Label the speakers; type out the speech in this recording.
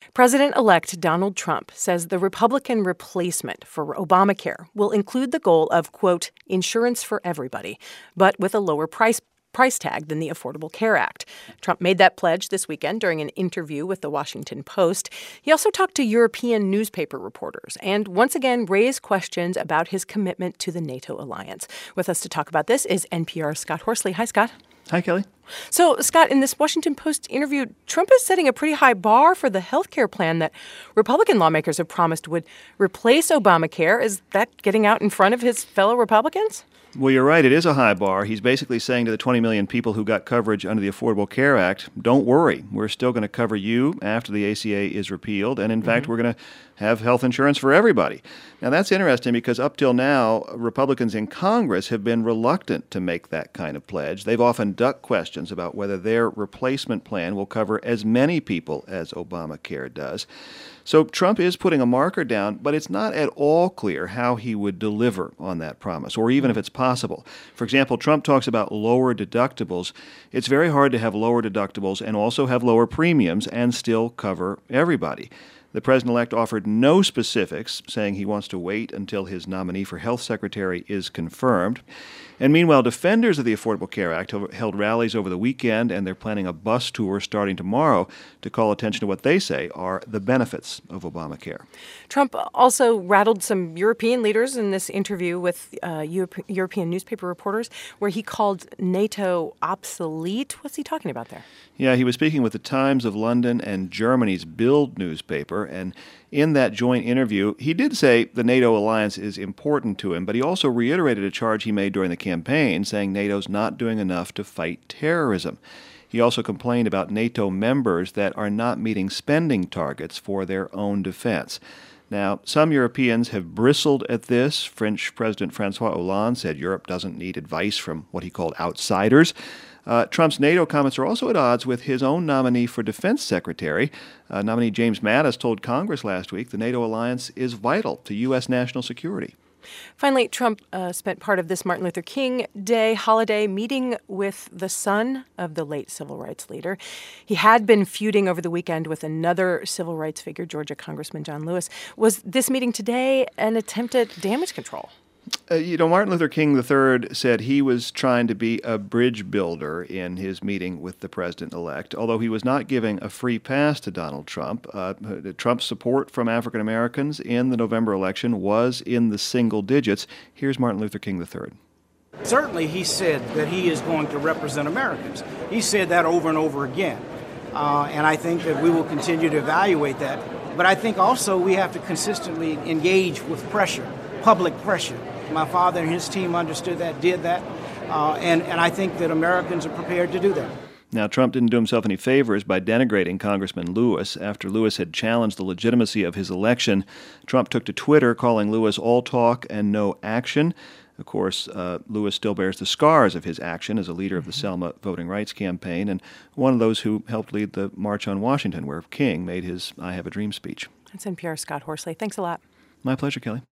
Speaker 1: President-elect Donald Trump says the Republican replacement for Obamacare will include the goal of, quote, insurance for everybody, but with a lower price tag than the Affordable Care Act. Trump made that pledge this weekend during an interview with the Washington Post. He also talked to European newspaper reporters and once again raised questions about his commitment to the NATO alliance. With us to talk about this is NPR's Scott Horsley. Hi, Scott.
Speaker 2: Hi, Kelly.
Speaker 1: So, Scott, in this Washington Post interview, Trump is setting a pretty high bar for the health care plan that Republican lawmakers have promised would replace Obamacare. Is that getting out in front of his fellow Republicans?
Speaker 2: Well, you're right. It is a high bar. He's basically saying to the 20 million people who got coverage under the Affordable Care Act, don't worry. We're still going to cover you after the ACA is repealed. And in fact, we're going to have health insurance for everybody. Now, that's interesting because up till now, Republicans in Congress have been reluctant to make that kind of pledge. They've often ducked questions about whether their replacement plan will cover as many people as Obamacare does. So Trump is putting a marker down, but it's not at all clear how he would deliver on that promise, or even if it's possible. For example, Trump talks about lower deductibles. It's very hard to have lower deductibles and also have lower premiums and still cover everybody. The president-elect offered no specifics, saying he wants to wait until his nominee for health secretary is confirmed. And meanwhile, defenders of the Affordable Care Act held rallies over the weekend, and they're planning a bus tour starting tomorrow to call attention to what they say are the benefits of Obamacare.
Speaker 1: Trump also rattled some European leaders in this interview with European newspaper reporters, where he called NATO obsolete. What's he talking about there?
Speaker 2: Yeah, he was speaking with the Times of London and Germany's Bild newspaper, and in that joint interview, he did say the NATO alliance is important to him, but he also reiterated a charge he made during the campaign, saying NATO's not doing enough to fight terrorism. He also complained about NATO members that are not meeting spending targets for their own defense. Now, some Europeans have bristled at this. French President François Hollande said Europe doesn't need advice from what he called outsiders. Trump's NATO comments are also at odds with his own nominee for defense secretary. Nominee James Mattis told Congress last week the NATO alliance is vital to U.S. national security.
Speaker 1: Finally, Trump spent part of this Martin Luther King Day holiday meeting with the son of the late civil rights leader. He had been feuding over the weekend with another civil rights figure, Georgia Congressman John Lewis. Was this meeting today an attempt at damage control?
Speaker 2: Martin Luther King III said he was trying to be a bridge builder in his meeting with the president-elect, although he was not giving a free pass to Donald Trump. Trump's support from African Americans in the November election was in the single digits. Here's Martin Luther King III.
Speaker 3: Certainly he said that he is going to represent Americans. He said that over and over again. And I think that we will continue to evaluate that. But I think also we have to consistently engage with pressure, public pressure. My father and his team understood that, did that, and I think that Americans are prepared to do that.
Speaker 2: Now, Trump didn't do himself any favors by denigrating Congressman Lewis. After Lewis had challenged the legitimacy of his election, Trump took to Twitter calling Lewis all talk and no action. Of course, Lewis still bears the scars of his action as a leader of the Selma voting rights campaign and one of those who helped lead the March on Washington, where King made his I Have a Dream speech.
Speaker 1: That's NPR's Scott Horsley. Thanks a lot.
Speaker 2: My pleasure, Kelly.